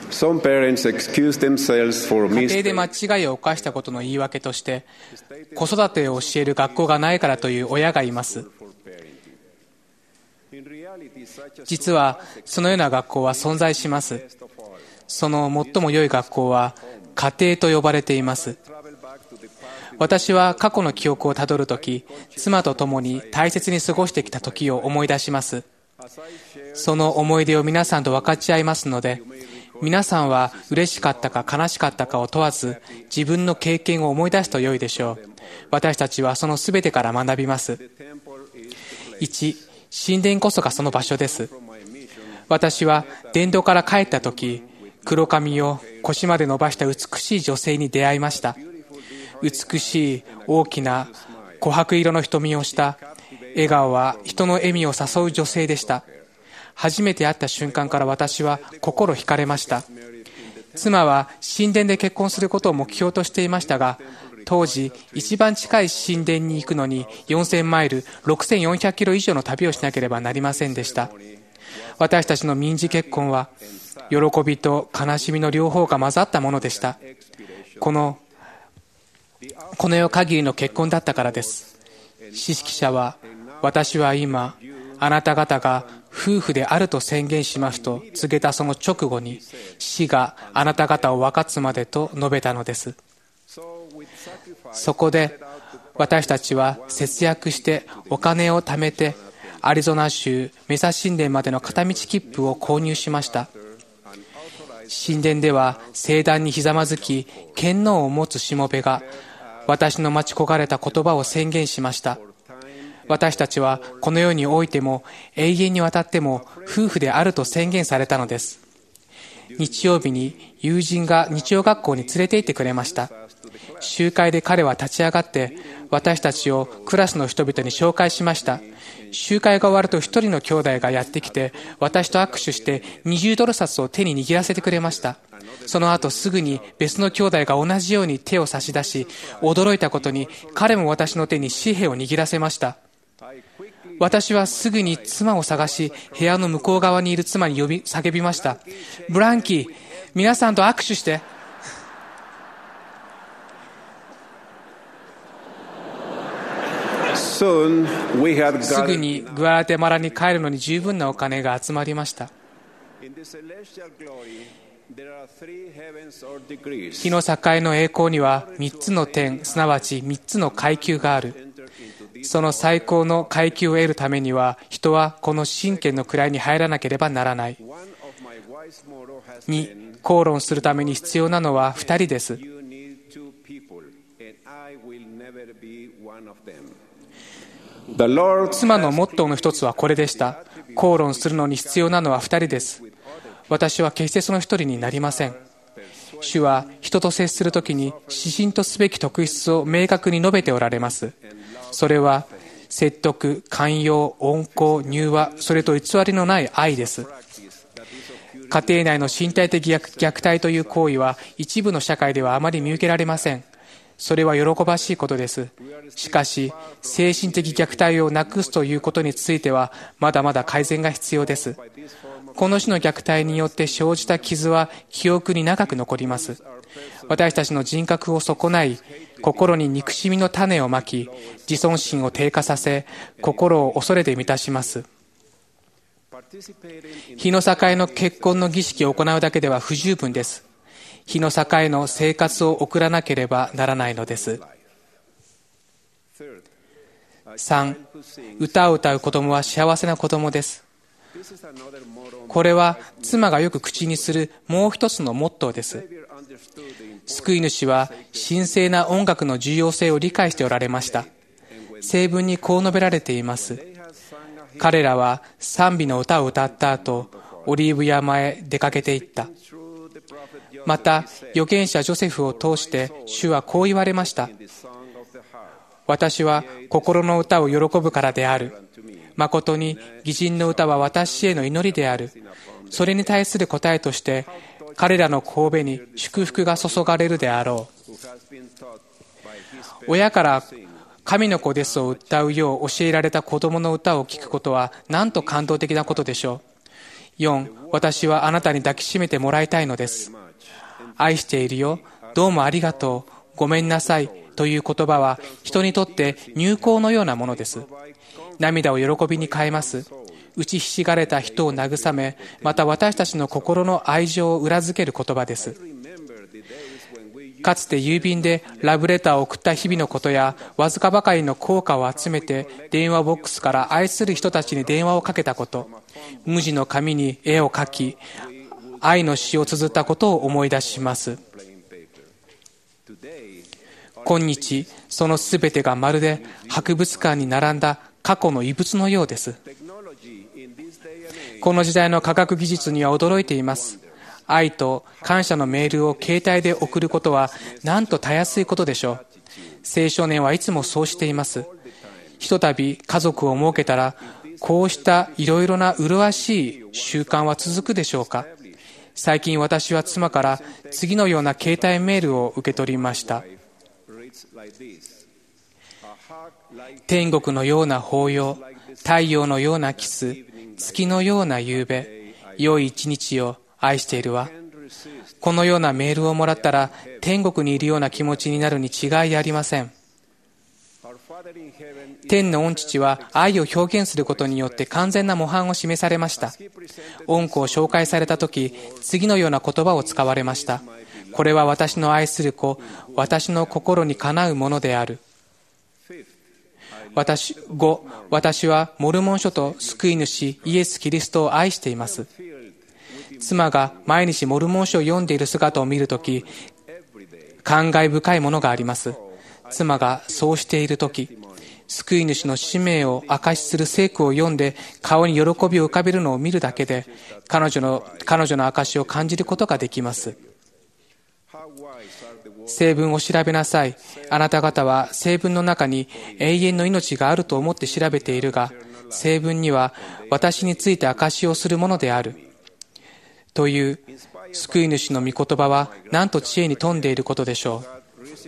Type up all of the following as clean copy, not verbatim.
Some parents excuse themselves for 家庭で mistakes. 間違いを犯したことの言い訳として、子育てを教える学校がないからという親がいます。実はそのような学校は存在します。その最も良い学校は家庭と呼ばれています。私は過去の記憶をたどるとき、妻と共に大切に過ごしてきた時を思い出します。その思い出を皆さんと分かち合いますので、皆さんは嬉しかったか悲しかったかを問わず、自分の経験を思い出すと良いでしょう。私たちはそのすべてから学びます。1、神殿こそがその場所です。私は伝道から帰ったとき、黒髪を腰まで伸ばした美しい女性に出会いました。美しい大きな琥珀色の瞳をした笑顔は人の笑みを誘う女性でした。初めて会った瞬間から私は心惹かれました。妻は神殿で結婚することを目標としていましたが、当時一番近い神殿に行くのに4000マイル6400キロ以上の旅をしなければなりませんでした。私たちの民事結婚は喜びと悲しみの両方が混ざったものでした。この世限りの結婚だったからです。司式者は、私は今あなた方が夫婦であると宣言しますと告げたその直後に、死があなた方を分かつまでと述べたのです。そこで私たちは節約してお金を貯めて、アリゾナ州メサ神殿までの片道切符を購入しました。神殿では聖壇にひざまずき、剣能を持つしもべが私の待ち焦がれた言葉を宣言しました。私たちはこの世においても永遠にわたっても夫婦であると宣言されたのです。日曜日に友人が日曜学校に連れて行ってくれました。集会で彼は立ち上がって私たちをクラスの人々に紹介しました。集会が終わると一人の兄弟がやってきて、私と握手して20ドル札を手に握らせてくれました。その後すぐに別の兄弟が同じように手を差し出し、驚いたことに彼も私の手に紙幣を握らせました。私はすぐに妻を探し、部屋の向こう側にいる妻に叫びました。ブランキー、皆さんと握手して。すぐにグアテマラに帰るのに十分なお金が集まりました。日の境の栄光には3つの点、すなわち3つの階級がある。その最高の階級を得るためには、人はこの真剣の位に入らなければならない。2、口論するために必要なのは2人です。妻のモットーの一つはこれでした。口論するのに必要なのは2人です。私は決してその一人になりません。主は人と接するときに指針とすべき特質を明確に述べておられます。それは説得、寛容、温厚、柔和、それと偽りのない愛です。家庭内の身体的虐待という行為は一部の社会ではあまり見受けられません。それは喜ばしいことです。しかし、精神的虐待をなくすということについてはまだまだ改善が必要です。この種の虐待によって生じた傷は記憶に長く残ります。私たちの人格を損ない、心に憎しみの種をまき、自尊心を低下させ、心を恐れで満たします。日の境の結婚の儀式を行うだけでは不十分です。日の境の生活を送らなければならないのです。3、歌を歌う子供は幸せな子供です。これは妻がよく口にするもう一つのモットーです。救い主は神聖な音楽の重要性を理解しておられました。聖文にこう述べられています。彼らは賛美の歌を歌った後、オリーブ山へ出かけていった。また預言者ジョセフを通して主はこう言われました。私は心の歌を喜ぶからである。誠に義人の歌は私への祈りである。それに対する答えとして彼らの神戸に祝福が注がれるであろう。親から神の子ですを歌うよう教えられた子供の歌を聴くことはなんと感動的なことでしょう。 4、私はあなたに抱きしめてもらいたいのです。愛しているよ、どうもありがとう、ごめんなさいという言葉は人にとって乳香のようなものです。涙を喜びに変えます。打ちひしがれた人を慰め、また私たちの心の愛情を裏付ける言葉です。かつて郵便でラブレターを送った日々のことや、わずかばかりの硬貨を集めて電話ボックスから愛する人たちに電話をかけたこと、無地の紙に絵を描き、愛の詩を綴ったことを思い出します。今日、そのすべてがまるで博物館に並んだ過去の遺物のようです。この時代の科学技術には驚いています。愛と感謝のメールを携帯で送ることはなんとたやすいことでしょう。青少年はいつもそうしています。ひとたび家族を設けたら、こうしたいろいろな麗しい習慣は続くでしょうか。最近私は妻から次のような携帯メールを受け取りました。天国のような抱擁、太陽のようなキス、月のような夕べ、良い一日を愛しているわ。このようなメールをもらったら天国にいるような気持ちになるに違いありません。天の御父は愛を表現することによって完全な模範を示されました。恩子を紹介されたとき、次のような言葉を使われました。これは私の愛する子、私の心にかなうものである。5、私はモルモン書と救い主イエス・キリストを愛しています。妻が毎日モルモン書を読んでいる姿を見るとき、感慨深いものがあります。妻がそうしているとき、救い主の使命を証しする聖句を読んで顔に喜びを浮かべるのを見るだけで、彼女の証しを感じることができます。聖文を調べなさい。あなた方は聖文の中に永遠の命があると思って調べているが、聖文には私について証しをするものである。という救い主の御言葉はなんと知恵に富んでいることでしょう。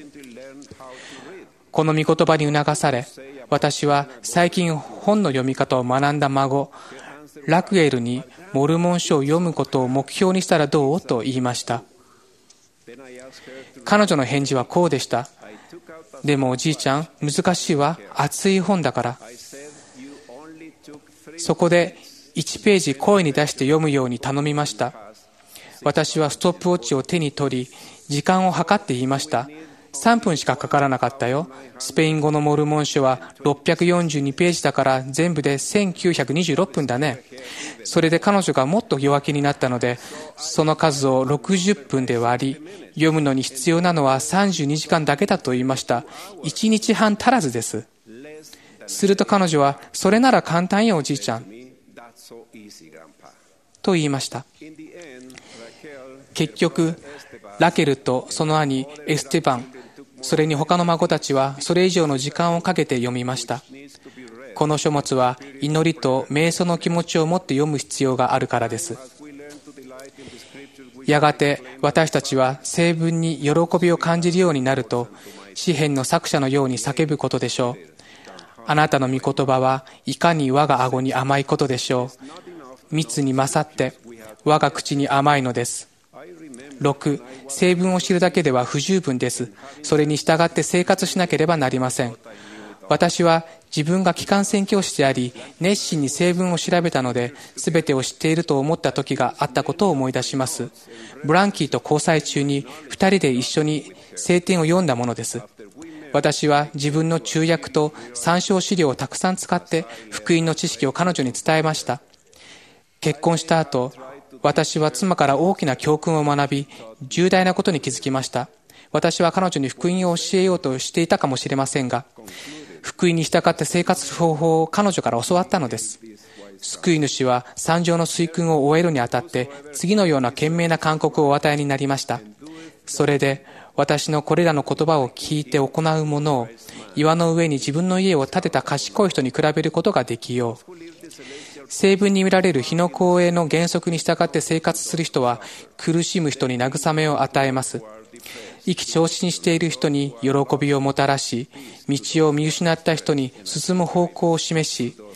この御言葉に促され、私は最近本の読み方を学んだ孫、ラクエルにモルモン書を読むことを目標にしたらどうと言いました。彼女の返事はこうでした。でもおじいちゃん、難しいわ。熱い本だから。そこで1ページ声に出して読むように頼みました。私はストップウォッチを手に取り、時間を計って言いました。3分しかかからなかったよ。スペイン語のモルモン書は642ページだから全部で1926分だね。それで彼女がもっと弱気になったので、その数を60分で割り、読むのに必要なのは32時間だけだと言いました。1日半足らずです。すると彼女は、それなら簡単よおじいちゃん。と言いました。結局、ラケルとその兄エステバン、それに他の孫たちはそれ以上の時間をかけて読みました。この書物は祈りと瞑想の気持ちを持って読む必要があるからです。やがて私たちは聖文に喜びを感じるようになると、詩篇の作者のように叫ぶことでしょう。あなたの御言葉はいかに我が顎に甘いことでしょう。蜜に勝って我が口に甘いのです。6、聖文を知るだけでは不十分です。それに従って生活しなければなりません。私は自分が機関宣教師であり、熱心に聖文を調べたので、全てを知っていると思った時があったことを思い出します。ブランキーと交際中に2人で一緒に聖典を読んだものです。私は自分の注訳と参照資料をたくさん使って福音の知識を彼女に伝えました。結婚した後、私は妻から大きな教訓を学び、重大なことに気づきました。私は彼女に福音を教えようとしていたかもしれませんが、福音に従って生活する方法を彼女から教わったのです。救い主は三条の水訓を終えるにあたって次のような賢明な勧告をお与えになりました。それで私のこれらの言葉を聞いて行うものを岩の上に自分の家を建てた賢い人に比べることができよう。聖文に見られる日の光栄の原則に従って生活する人は苦しむ人に慰めを与えます。意気調子にしている人に喜びをもたらし、道を見失った人に進む方向を示し、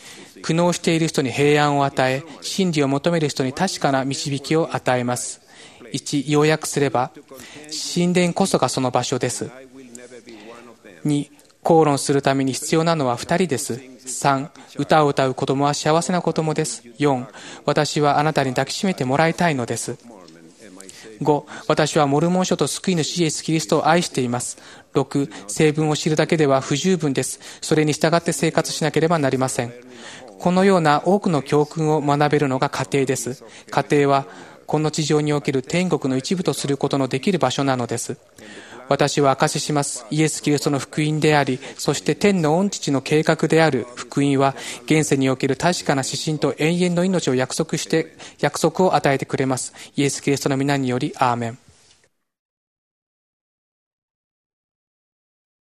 苦悩している人に平安を与え、真理を求める人に確かな導きを与えます。1、要約すれば、神殿こそがその場所です。2、口論するために必要なのは2人です。3、歌を歌う子供は幸せな子供です。4、私はあなたに抱きしめてもらいたいのです。5、私はモルモン書と救い主イエス・キリストを愛しています。6、聖文を知るだけでは不十分です。それに従って生活しなければなりません。このような多くの教訓を学べるのが家庭です。家庭はこの地上における天国の一部とすることのできる場所なのです。私は証しします。イエス・キリストの福音であり、そして天の御父の計画である福音は、現世における確かな指針と永遠の命を約束を与えてくれます。イエス・キリストの皆により、アーメン。